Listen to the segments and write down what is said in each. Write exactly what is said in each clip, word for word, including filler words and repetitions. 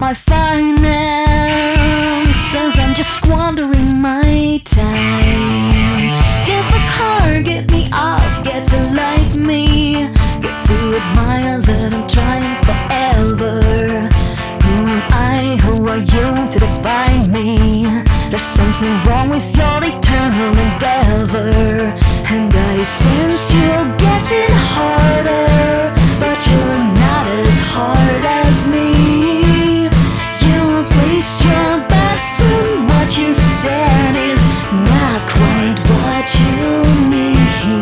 my finances. I'm just squandering my time. Get the car, get me off, get to like me, get to admire that I'm trying forever. Who am I, who are you to define me? There's something wrong with your eternal endeavor, and I sense you're getting harder, but you're not as hard as me. You placed your bets and what you said is not quite what you mean.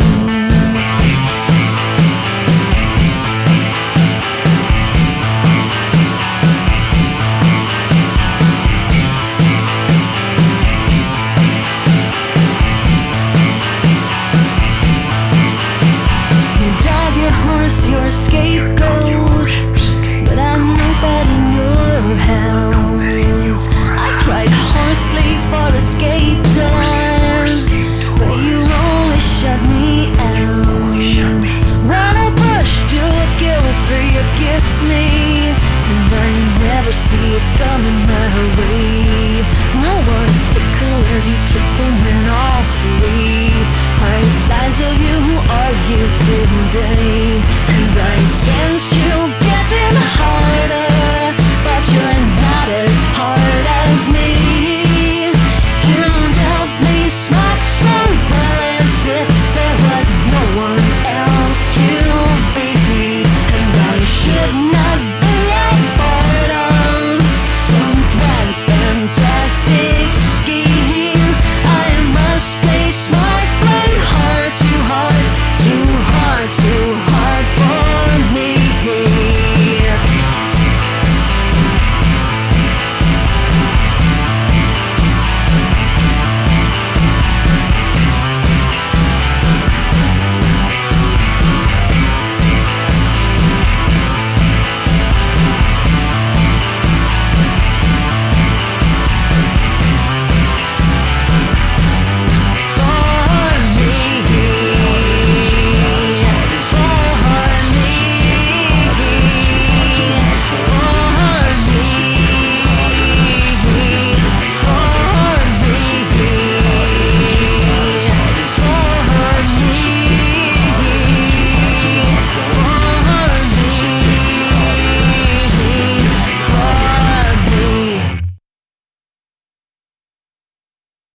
You're a scapegoat, but I'm nobody in your house. I cried hoarsely for escape doors, but you only shut me out. Run a bush, do a kill three, you kiss me, and I never see it coming my way. No one is fickle as you triple men all three. Are sides of you who argue today, and I sense